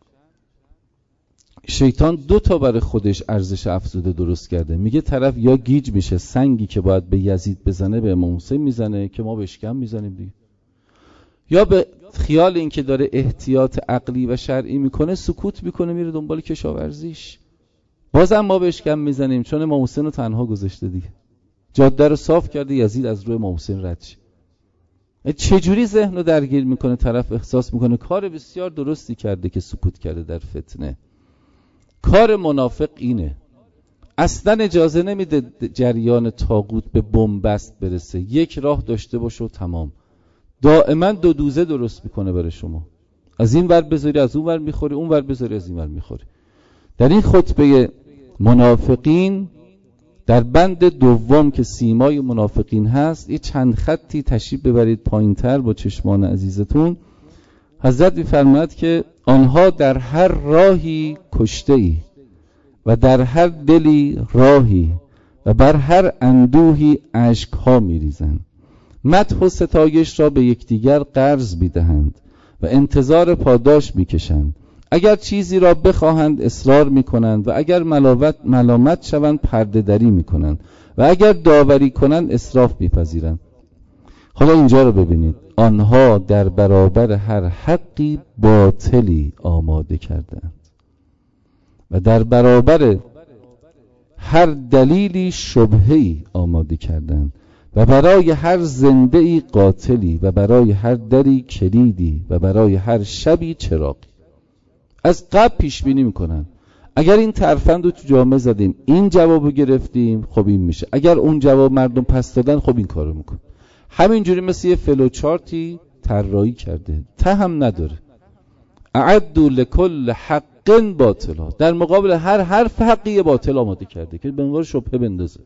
شیطان دو تا برای خودش ارزش افزوده درست کرده. میگه طرف یا گیج میشه، سنگی که باید به یزید بزنه به امام حسین میزنه که ما بهش کم میزنیم دیگه، یا به خیال این که داره احتیاط عقلی و شرعی میکنه سکوت میکنه، میره دنبال کشاورزیش. بازم ما بهش کم میزنیم چون امام حسین رو تنها گذاشته دیگه، جاده رو صاف کرده یزید از روی امام حسین رد شه. چجوری ذهن رو درگیر میکنه؟ طرف احساس میکنه کار بسیار درستی کرده که سکوت کرده در فتنه. کار منافق اینه، اصلا اجازه نمیده جریان طاغوت به بنبست برسه. یک راه داشته باشه و تمام. دائما دو دوزه درست میکنه برای شما، از این ور بذاری از اون ور میخوری، اون ور بذاری از این ور میخوری. در این خطبه منافقین در بند دوم که سیمای منافقین هست، یه چند خطی تشریف ببرید پایینتر با چشمان عزیزتون. حضرت می‌فرماید که آنها در هر راهی کشته‌ای و در هر دلی راهی و بر هر اندوهی اشک‌ها می‌ریزند، مدح و ستایش را به یکدیگر قرض می‌دهند و انتظار پاداش می‌کشند. اگر چیزی را بخواهند اصرار می‌کنند و اگر ملامت ملامت شوند پرده دری می‌کنند و اگر داوری کنند اسراف می‌پذیرند. حالا اینجا رو ببینید، آنها در برابر هر حقی باطلی آماده کردند و در برابر هر دلیلی شبهه‌ای آماده کردند و برای هر زنده‌ای قاتلی و برای هر دری کلیدی و برای هر شبی چراغی. از قبل پیش بینی میکنن اگر این ترفند رو تو جامعه زدیم، این جوابو گرفتیم، خب این میشه. اگر اون جواب مردم پس دادن، خب این کارو میکن. همینجوری مثل یه فلوچارتی طراحی کرده، ته هم نداره. اعدوا لكل حق باطلا، در مقابل هر حرف حقی باطل آماده کرده که به عنوان شبهه بندازه.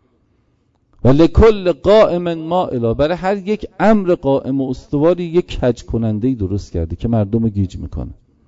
و لکل قائم مائلا، برای هر یک امر قائم و استواری یک کج کننده‌ای درست کرده که مردم رو گیج میکنه.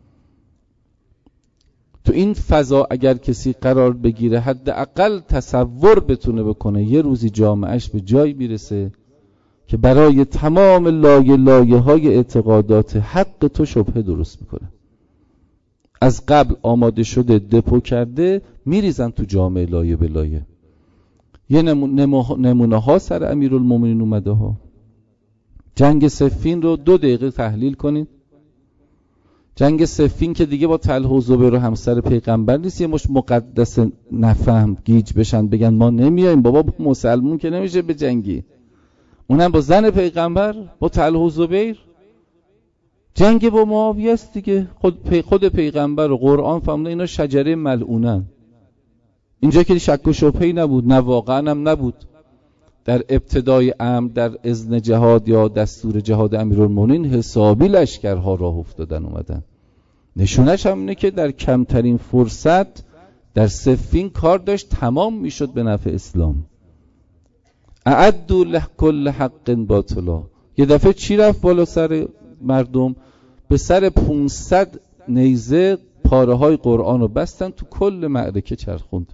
تو این فضا اگر کسی قرار بگیره، حداقل تصور بتونه بکنه یه روزی جامعهش به جایی میرسه که برای تمام لایه لایه های اعتقادات حق تو شبهه درست میکنه. از قبل آماده شده، دپو کرده، میریزن تو جامعه لایه به لایه. یه نمونه ها سر امیرالمومنین اومده ها. جنگ صفین رو دو دقیقه تحلیل کنید. جنگ صفین که دیگه با طلحه و زبیر و همسر پیغمبر نیست یه مش مقدس نفهم گیج بشن بگن ما نمیایم، بابا با مسلمون که نمیشه به جنگی، اونم با زن پیغمبر، با طلحه و زبیر. جنگ با معاویه است دیگه. خود پی خود پیغمبر و قرآن فهمونه اینا شجره ملعونن. اینجا که شک و شبهه‌ای نبود، نه واقعا هم نبود. در ابتدای امر، در اذن جهاد یا دستور جهاد امیرالمومنین حسابی لشکرها راه افتادن اومدن. نشونش هم اینه که در کمترین فرصت در صفین کار داشت تمام میشد به نفع اسلام. اعدوا لکل حق باطلا. یه دفعه چی رفت بالا سر مردم؟ به سر پانصد نیزه پاره های قرآن رو بستن، تو کل معرکه چرخوند.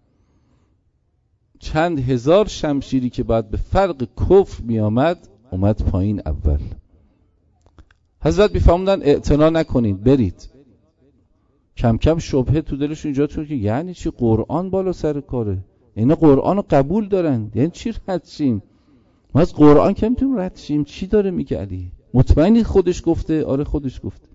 چند هزار شمشیری که بعد به فرق کفر می آمد اومد پایین اول. حضرت میفهموندن اعتنا نکنید، برید. کم کم شبهه تو دلشون ایجاد شد که یعنی چی قرآن بالا سر کاره؟ اینا قرآن رو قبول دارن، یعنی چی رد شیم؟ ما از قرآن که میتونیم رد شیم؟ چی داره میگه علی؟ مطمئنی خودش گفته؟ آره خودش گفته.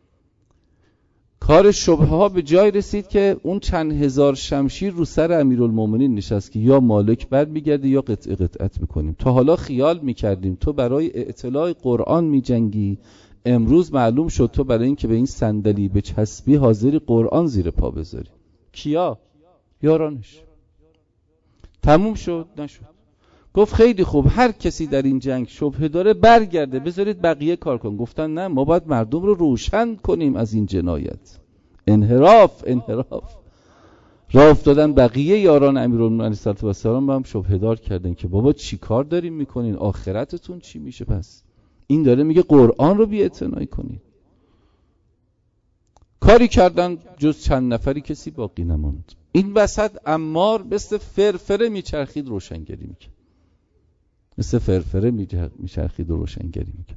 کار شبهه ها به جای رسید که اون چند هزار شمشیر رو سر امیرالمومنین نشست که یا مالک بر میگرده یا قطع قطعت میکنیم. تا حالا خیال میکردیم تو برای اطلاع قرآن میجنگی، امروز معلوم شد تو برای این که به این صندلی به چسبی حاضری قرآن زیر پا بذاری. کیا؟ یارانش. تموم شد؟ نشد. گفت خیلی خوب، هر کسی در این جنگ شبهه داره برگرده، بذارید بقیه کار کن. گفتن نه، ما باید مردم رو روشن کنیم از این جنایت. انحراف انحراف راه افتادن. بقیه یاران امیرالمومنین علیه السلام با هم شبهه دار کردن که بابا چی کار داریم میکنین؟ آخرتتون چی میشه؟ پس این داره میگه قرآن رو بی اعتنایی کنین. کاری کردن جز چند نفری کسی باقی نماند. این وسط عمار مثل فرفره میچرخید روشنگری میکرد. مثل فرفره میچرخید و روشنگری میکرد.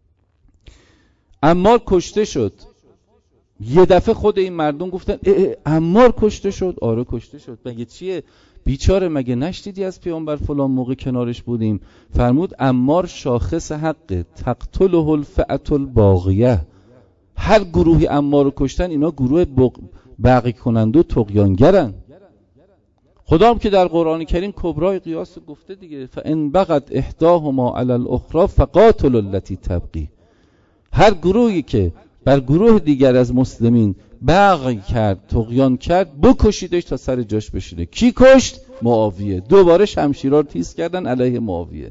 عمار کشته شد. یه دفعه خود این مردم گفتن اه اه عمار کشته شد. آره کشته شد. مگه چیه؟ بیچاره مگه نشدیدی از پیامبر فلان موقع کنارش بودیم؟ فرمود عمار شاخص حق، تقتله الفئة الباغیه. هر گروهی عمار رو کشتن اینا گروه بغی کننده و طغیانگرن. خدا هم که در قرآن کریم کبرای قیاس گفته دیگه، فان بغت احداهما علی الاخری فقاتلوا التی تبغی. هر گروهی که بر گروه دیگر از مسلمین بغی کرد، طغیان کرد، بکشیدش تا سر جاش بشینه. کی کشت؟ معاویه. دوباره شمشیرها رو تیز کردن علیه معاویه.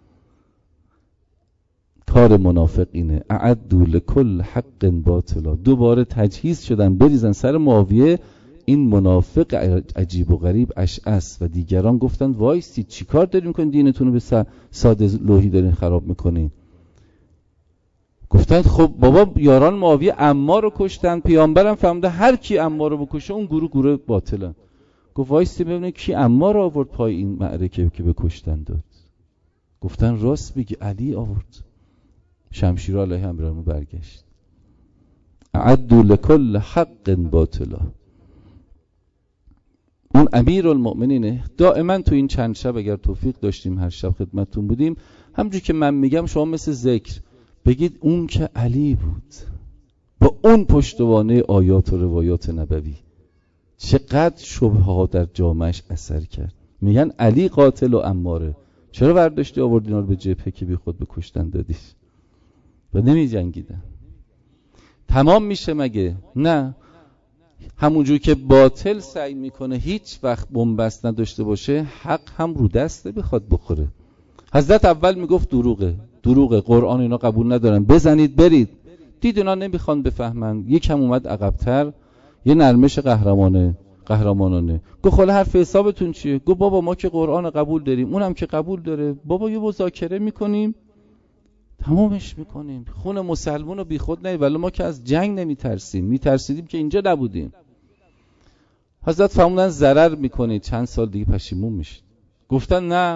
کار منافق اینه. اعدوا لکل حق باطلا. دوباره تجهیز شدن بریزن سر معاویه. این منافق عجیب و غریب اشعث و دیگران گفتن وایسید چی کار دارین میکنین؟ دینتون رو به ساده لوحی دارین خراب میکنین. گفتن خب بابا یاران معاویه عمار رو کشتن، پیامبرم فهمده هر کی عمار رو بکشه اون گروه گروه باطلن. گفت وایسید ببینید کی عمار رو آورد پای این معرکه که به کشتن داد. گفتن راست میگی، علی آورد. شمشیر علیه امیرالمومنین برگشت. اعدوا لکل حق باطلا. اون امیرالمومنینه. دائما تو این چند شب اگر توفیق داشتیم هر شب خدمتتون بودیم، همونجوری که من میگم شما مثل ذکر بگید اون که علی بود با اون پشتوانه آیات و روایات نبوی چقدر شبهه ها در جامعش اثر کرد. میگن علی قاتل و عماره، چرا برداشتی آوردی اینا رو به جبهه که بی خود به کشتن دادیش و نمی جنگیدن؟ تمام میشه مگه؟ نه. همونجور که باطل سعی میکنه هیچ وقت بنبست نداشته باشه، حق هم رو دسته بخواد بخوره. حضرت اول میگفت دروغه دروغه قرآن اینا قبول ندارن، بزنید برید. دید اینا نمیخوان بفهمن، یکم اومد عقب‌تر، یه نرمش قهرمانه قهرمانانه گفت خاله حرف حسابتون چیه؟ گفت بابا ما که قرآن قبول داریم، اونم که قبول داره، بابا یه مذاکره میکنیم تمامش میکنیم. خون مسلمون رو بی خود نه، ولی ما که از جنگ نمیترسیم، میترسیدیم که اینجا نبودیم. حضرت فرمودن ضرر میکنید، چند سال دیگه پشیمون میشید. گفتن نه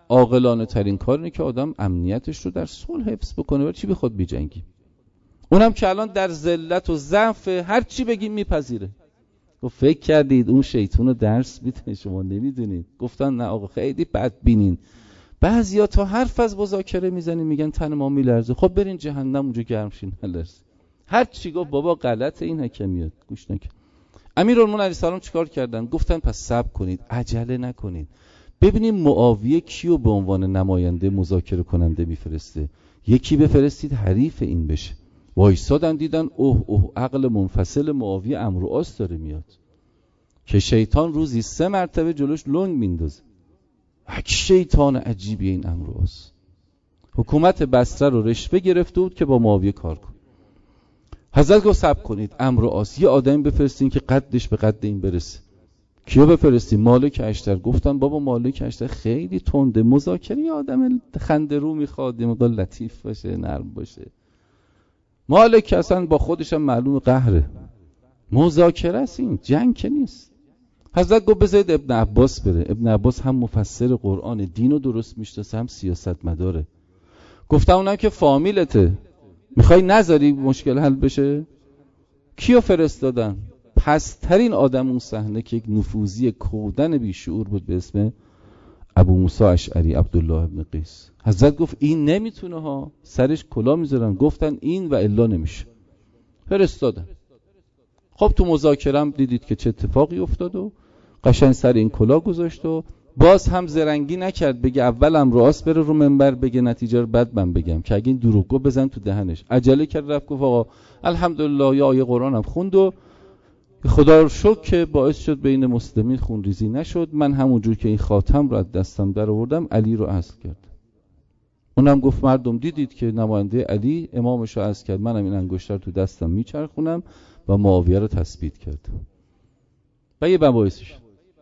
عاقلانه ترین کار اینه که آدم امنیتش رو در صلح حفظ بکنه و چی بخواد بجنگی. اونم که الان در ذلت و ضعف هر چی بگیم میپذیره. گفت فکر کردید اون شیطون رو درس میده شما نمیدونید؟ گفتن نه آقا خیلی بدبینین. بعضیا تا حرف از مذاکره میزنین میگن تن ما میلرزه. خب برین جهنم اونجا گرم شین نلرزه. هر چی گفت بابا غلطه این حکمیت گوش نکن. امیرالمومنین علیه السلام چیکار کردن؟ گفتن پس صبر کنید، عجله نکنید، ببینیم معاویه کیو به عنوان نماینده مذاکره کننده میفرسته. یکی بفرستید حریف این بشه. وایسادن دیدن اوه اوه عقل منفصل معاویه عمرو عاص داره میاد که شیطان روزی سه مرتبه جلوش لنگ میندازه. یک شیطان عجیبی این عمرو عاص. حکومت بصره رو رشوه گرفته بود که با معاویه کار کن. حضرت گفت صبر کنید عمرو عاص یه آدمی بفرستین که قدش به قد این برسه. کیو بفرستین؟ مالک اشتر. گفتن بابا مالک اشتر خیلی تنده، مذاکره یه آدم خنده رو میخواد، یه مقدار لطیف باشه، نرم باشه. مالک اصلا با خودش هم معلوم قهره، مذاکره است، این جنگ که نیست. حضرت گفت بذارید ابن عباس بره. ابن عباس هم مفسر قرآن، دینو درست میشناسه، هم سیاست مداره. گفتم اونم که فامیلته، میخوای نذاری مشکل حل بشه؟ کیو فرستادن؟ پسترین آدم اون صحنه که یک نفوذی کودن بیشعور بود به اسم ابو موسی اشعری، عبدالله ابن قیس. حضرت گفت این نمیتونه ها، سرش کلا میذارن. گفتن این و الا نمیشه، فرستادن. خب تو مذاکرم دیدید که چه اتفاقی افتاد و قشنگ سر این کلا گذاشت و باز هم زرنگی نکرد بگه اول عمرو عاص بره رو منبر بگه نتیجه رو بعد من بگم، که اگه این دروغگو بزن تو دهنش. عجله کرد رفت گفت آقا الحمدلله یا آیه قرآن هم خوند و خدا رو شکر که باعث شد بین مسلمین خونریزی نشد. من همونجور که این خاتم رو از دستم در آوردم علی رو عزل کرد. اونم گفت مردم دیدید که نماینده علی امامش رو عزل کرد، منم این انگشتر تو دستم میچرخونم و معاویه رو تثبیت کرد. و یه مباحثش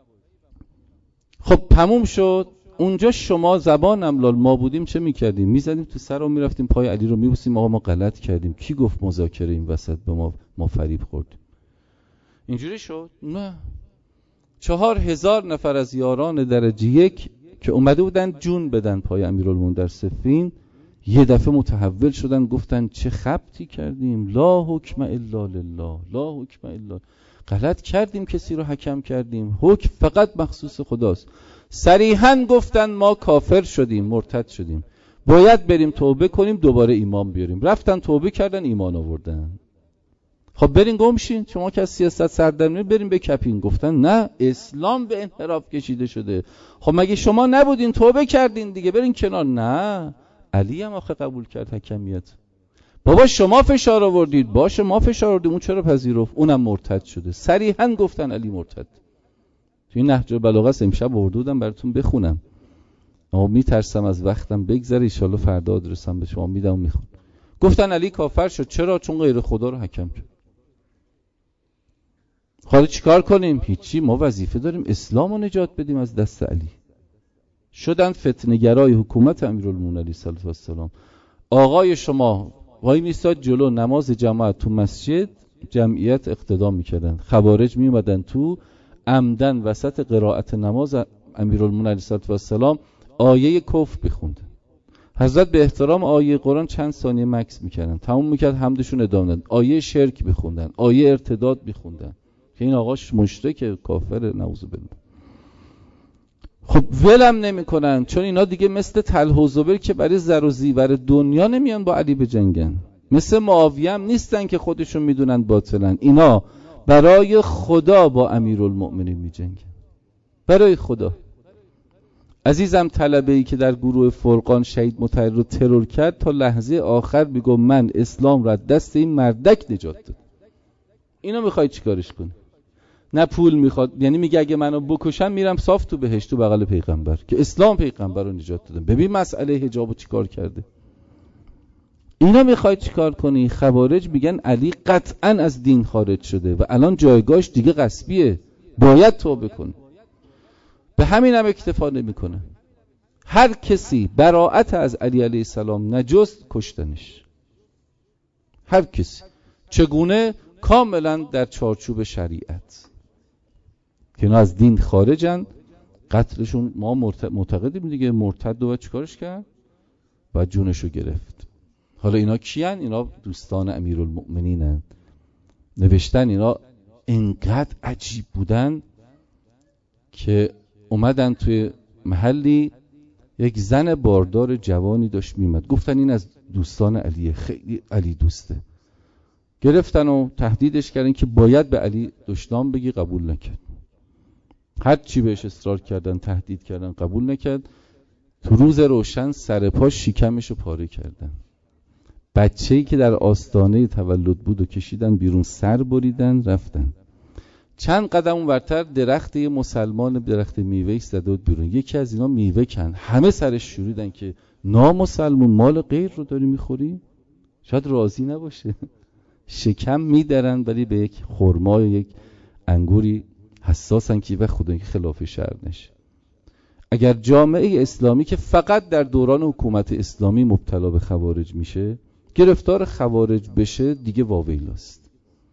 خب تموم شد. اونجا شما زبان املال ما بودیم چه میکردیم؟ میزدیم تو سر و میرفتیم پای علی رو میبوسیم، آقا ما غلط کردیم، کی گفت مذاکره این وسط به ما ما فریب خوردیم. اینجوری شد؟ نه. چهار هزار نفر از یاران درجه یک که اومده بودن جون بدن پای امیرالمومنین در صفین، یه دفعه متحول شدن، گفتن چه خبطی کردیم، لا حکم الا لله، لا حکم الا، غلط کردیم کسی رو حکم کردیم، حکم فقط مخصوص خداست. صریحاً گفتن ما کافر شدیم، مرتد شدیم، باید بریم توبه کنیم دوباره ایمان بیاریم. رفتن توبه کردن، ایمان آوردن. خب برین گم شین، شما که از سیاست سر در میارین، برین بکپین. گفتن نه، اسلام به انحراف کشیده شده. خب مگه شما نبودین توبه کردین دیگه، برین کنار. نه، علی هم آخه قبول کرد حکمیت. بابا شما فشار آوردید، باشه ما فشار آوردیم، اون چرا پذیرفت؟ اونم مرتد شده. صریحاً گفتن علی مرتد. تو این نهج البلاغه امشب آورده بودم براتون بخونم، اما میترسم از وقتم بگذره، ان شاءالله فردا آدرسم به شما میدم میخون. گفتن علی کافر شد. چرا؟ چون غیر خدا رو حکم کرد. حالا چیکار کنیم؟ هیچی، ما وظیفه داریم اسلام رو نجات بدیم از دست علی. شدن فتنه‌گرای حکومت امیرالمومنین علیه السلام. آقای شما وای میستاد جلو نماز جماعت تو مسجد، جمعیت اقتدا میکردن، خوارج میومدن تو عمدن وسط قرائت نماز امیرالمومنین علیه السلام آیه کفر بخوند. حضرت به احترام آیه قرآن چند ثانیه مکث میکردن، تموم میکرد حمدشون ادامه دادن، آیه شرک بخوندن، آیه ارتداد بخوندن که این آقاش مشرک کافر نعوذ بالله. خب ولم نمیکنن، چون اینا دیگه مثل طلحه و زبیر که برای زر و زیور دنیا نمیان با علی بجنگن، مثل معاویه هم نیستن که خودشون میدونن باطلن. اینا برای خدا با امیرالمؤمنین میجنگن، برای خدا. عزیزم طلبه‌ای که در گروه فرقان شهید مطهر رو ترور کرد تا لحظه آخر میگه من اسلام را دست این مردک نجات داد. اینو میخوای چیکارش کنی؟ نه پول میخواد، یعنی میگه اگه منو بکشن میرم صاف تو بهشت تو بغل پیغمبر که اسلام پیغمبر رو نجات دادم. ببین مسئله حجابو چیکار کرده. اینا میخوای چیکار کنی؟ خوارج میگن علی قطعاً از دین خارج شده و الان جایگاهش دیگه غصبیه، باید توبه کنه. به همین هم اکتفا نمیکنه. هر کسی براءت از علی علیه السلام نجست کشتنش. هر کسی. چگونه؟ کاملا در چارچوب شریعت که اینا از دین خارجن قتلشون ما معتقدیم دیگه، مرتد و چیکارش کرد؟ و جونشو گرفت. حالا اینا کیان؟ اینا دوستان امیرالمؤمنینن. نوشتن اینا انقدر عجیب بودن که اومدن توی محلی یک زن باردار جوانی داشت میمد، گفتن این از دوستان علیه، خیلی علی دوسته. گرفتن و تهدیدش کردن که باید به علی دشنام بگی، قبول نکرد. هر چی بهش اصرار کردن، تهدید کردن، قبول نکرد. تو روز روشن سر پاش شکمشو پاره کردن. بچه‌ای که در آستانه تولد بود و کشیدن بیرون، سر بریدن، رفتن. چند قدم اونورتر درخت یه مسلمان درخت میوه زده بود بیرون، یکی از اینا میوه کند، همه سرش شوریدن که نامسلمون مال غیر رو داری میخوری؟ شاید راضی نباشه. شکم میدرن ولی به یک خرما یا یک انگوری حساسن که و خدا که خلاف شرع نشه. اگر جامعه اسلامی که فقط در دوران حکومت اسلامی مبتلا به خوارج میشه، گرفتار خوارج بشه، دیگه واویلاست.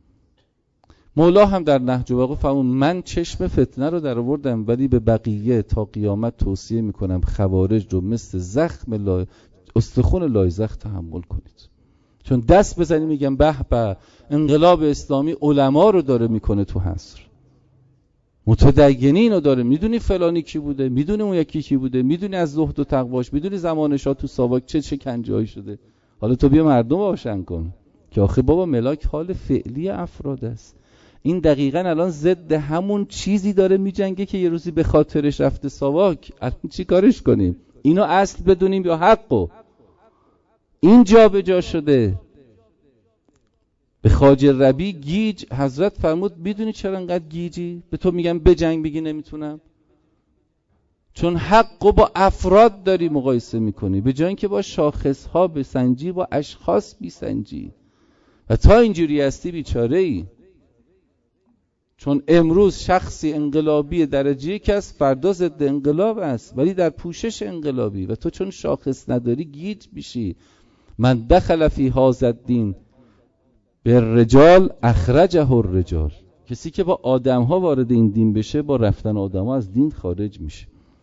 مولا هم در نهج البلاغه فرمود من چشم فتنه رو در آوردم ولی به بقیه تا قیامت توصیه میکنم خوارج رو مثل زخم لای... استخون لایزخ تحمل کنید. چون دست بزنی میگم به به انقلاب اسلامی علما رو داره میکنه تو حصر، متدینین رو داره. میدونی فلانی کی بوده، میدونی اون یکی کی بوده، میدونی از زهد و تقواش، میدونی زمان شاه تو ساواک چه چه کنجایی شده. حالا تو بیا مردم روشن کن که آخه بابا ملاک حال فعلی افراد است. این دقیقاً الان ضد همون چیزی داره میجنگه که یه روزی به خاطرش رفته ساواک. الان چی کارش کنیم؟ اینو اصل بدونیم یا حقو؟ این جا به جا شده. به خواجه ربی گیج حضرت فرمود میدونی چرا انقدر گیجی؟ به تو میگم بجنگ، بگی نمیتونم. چون حقو با افراد داری مقایسه میکنی، به جای اینکه با شاخصها بسنجی با اشخاص بیسنجی. و تا اینجوری هستی بیچاره ای. چون امروز شخصی انقلابی درجه یک است، فردا ضد انقلاب است ولی در پوشش انقلابی، و تو چون شاخص نداری گیج میشی. من دخل فی هذا الدین بالرجال اخرجه الرجال. کسی که با آدم ها وارد این دین بشه، با رفتن آدم ها از دین خارج میشه.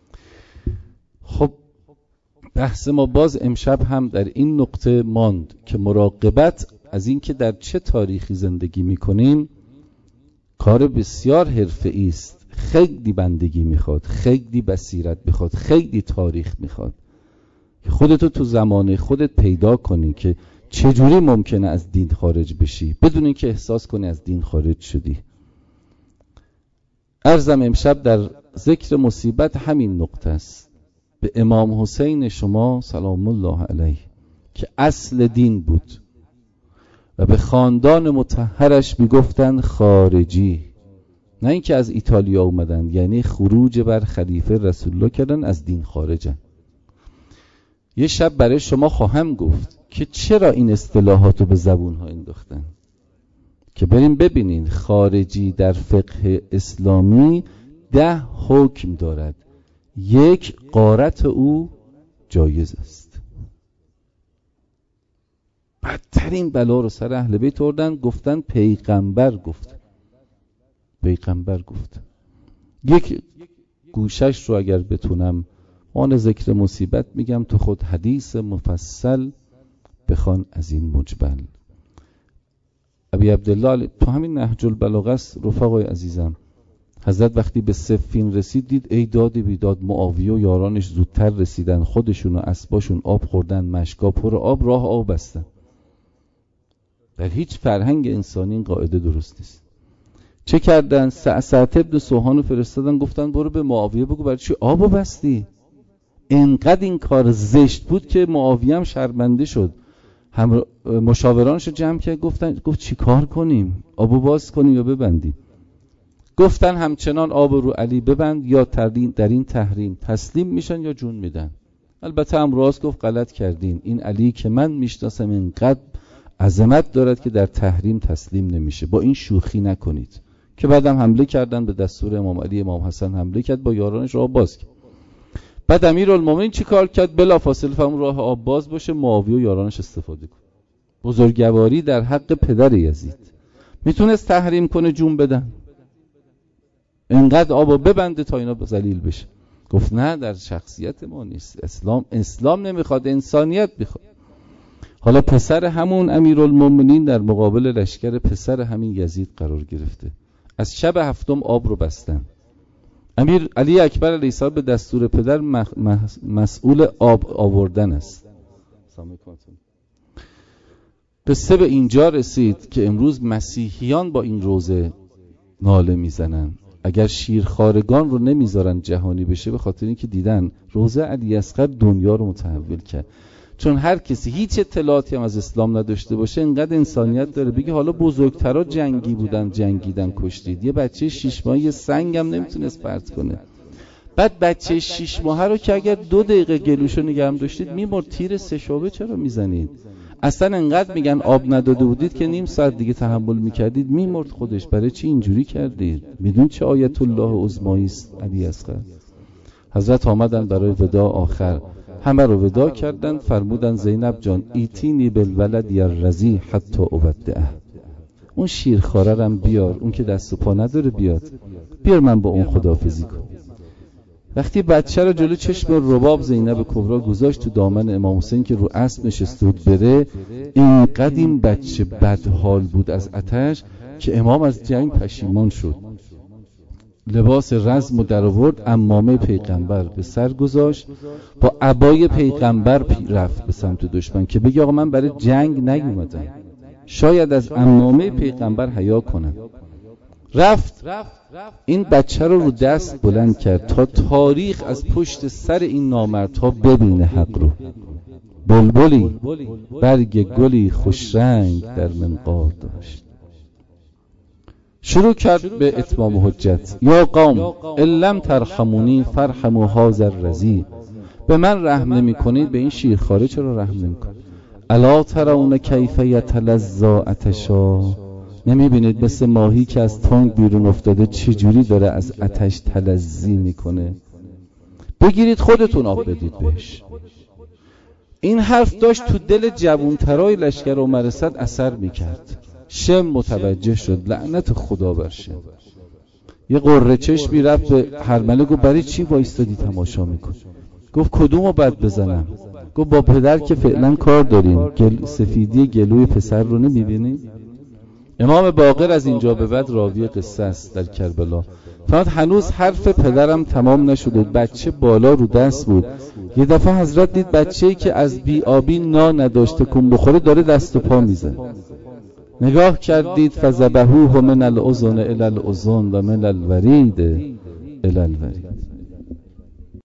خب بحث ما باز امشب هم در این نقطه ماند که مراقبت از این که در چه تاریخی زندگی میکنیم کار بسیار حرفه‌ای است. خیلی بندگی میخواد، خیلی بصیرت میخواد، خیلی تاریخ میخواد که خودتو تو زمانه خودت پیدا کنی که چجوری ممکنه از دین خارج بشی بدون اینکه احساس کنی از دین خارج شدی. عرضم امشب در ذکر مصیبت همین نقطه است. به امام حسین شما سلام الله علیه که اصل دین بود و به خاندان مطهرش میگفتن خارجی، نه اینکه از ایتالیا اومدن، یعنی خروج بر خلیفه رسول الله کردن، از دین خارجن. یه شب برای شما خواهم گفت که چرا این اصطلاحات رو به زبونها انداختن، که بریم ببینین خارجی در فقه اسلامی ده حکم دارد. یک، غارت او جایز است. بدترین بلا رو سر اهل بیت آوردن، گفتن پیغمبر گفت. پیغمبر گفت. یک گوشش رو اگر بتونم آن ذکر مصیبت میگم، تو خود حدیث مفصل بخوان از این مجبل. ابی عبدالله تو همین نهج البلاغه است. رفقای عزیزم، حضرت وقتی به صفین رسید دید ای داد بیداد، معاویه و یارانش زودتر رسیدن، خودشون و اسباشون آب خوردن، مشکا پر آب، راه آب بستن. در هیچ فرهنگ انسانی این قاعده درست نیست. چه کردن؟ سعد ابن سوهان رو فرستادن، گفتن برو به معاویه بگو برای چی آبو بستی. انقدر این کار زشت بود که معاویه هم شرمنده شد. هم مشاورانش رو جمع کرد، گفتن گفت چی کار کنیم؟ آبو باز کنیم یا ببندیم؟ گفتن همچنان آب رو علی ببند، یا در این تحریم تسلیم میشن یا جون میدن. البته هم راست گفت غلط کردین، این علی که من میشناسم اینقدر عظمت دارد که در تحریم تسلیم نمیشه، با این شوخی نکنید. که بعدم حمله کردن به دستور امام علی. امام حسن حمله کرد، با یارانش راه باز کرد. بعد امیرالمومنین چی کار کرد؟ بلافاصله فهم راه آب باز باشه، معاویه و یارانش استفاده کن. بزرگواری در حق پدر یزید. میتونست تحریم کنه جون بدن، انقدر آبو ببنده تا اینا ذلیل بشه. گفت نه، در شخصیت ما نیست. اسلام اسلام نمیخواد، انسانیت میخواد. حالا پسر همون امیرالمومنین در مقابل لشکر پسر همین یزید قرار گرفته. از شب هفتم آب رو بستن. امیر علی اکبر علیه السلام به دستور پدر مسئول آب آوردن است. قصه به اینجا رسید که امروز مسیحیان با این روزه ناله میزنن. اگر شیرخوارگان رو نمیذارن جهانی بشه، به خاطر اینکه دیدن روزه علی اصغر دنیا رو متحول کرد. چون هر کسی هیچ اطلاعاتی هم از اسلام نداشته باشه، انقدر انسانیت داره بگه حالا بزرگترها جنگی بودن، جنگیدن، کشتید. یه بچه شش ماهه یه سنگ هم نمیتونست پرت کنه. بعد بچه شش ماهه رو که اگر دو دقیقه گلوشو نگهم داشتید میمرد. تیر سه شعبه چرا میزنید؟ اصلا انقدر میگن آب نداده بودید که نیم ساعت دیگه تحمل میکردید میمرد خودش. برای چی اینجوری کردید؟ میدون چه آیت الله عظمایی است علی اصغر. حضرت آمدن برای وداع آخر، همه رو وداع کردن. فرمودن زینب جان ایتینی بالولد یرزی حتی اودعه، اون شیرخواررم بیار، اون که دست و پا نداره بیاد، بیار من با اون خداحافظی کن. وقتی بچه رو جلو چشم رباب زینب کبرا گذاشت تو دامن امام حسین که رو اسب نشسته بود بره، اینقدر این بچه بدحال بود از آتش که امام از جنگ پشیمان شد. لباس رزم رو در آورد، عمامه پیغمبر به سر گذاشت، با عبای پیغمبر رفت به سمت دشمن که بگه آقا من برای جنگ نیومدم، شاید از عمامه پیغمبر حیا کنم. رفت این بچه رو رو دست بلند کرد تا تاریخ از پشت سر این نامردها ببینه حق رو. بلبلی برگ گلی خوش رنگ در منقار داشت. شروع کرد به اتمام حجت. یا قوم ان لم ترحمونی فرحموا هذا الرضی، به من رحم نمی کنید به این شیرخواره چرا رحم نمی کنید؟ الا ترون کیف یتلظی عطشا، نمی بینید مثل ماهی که از تنگ بیرون افتاده چجوری داره از آتش تلظی میکنه؟ بگیرید خودتون آب بدید بهش. این حرف داشت تو دل جوانترای لشکر عمر اسد اثر میکرد. شم متوجه شد، لعنت خدا بر شم. یه قره چشمی رفت به هرمله، گفت برای چی وایستادی تماشا میکن؟ گفت کدومو بد بزنم؟ گفت با پدر که فعلا کار داریم، گل سفیدی گلوی پسر رو نمیبینی؟ امام باقر از اینجا به بعد راوی قصه است در کربلا. فقط هنوز حرف پدرم تمام نشده، بچه بالا رو دست بود. یه دفعه حضرت دید بچه‌ای که از بی آبی نا نداشته کن بخوره داره دست و پا میزنه. نگاه کردید فذبحوه من الاذن الی الاذن و من الورید الی الورید.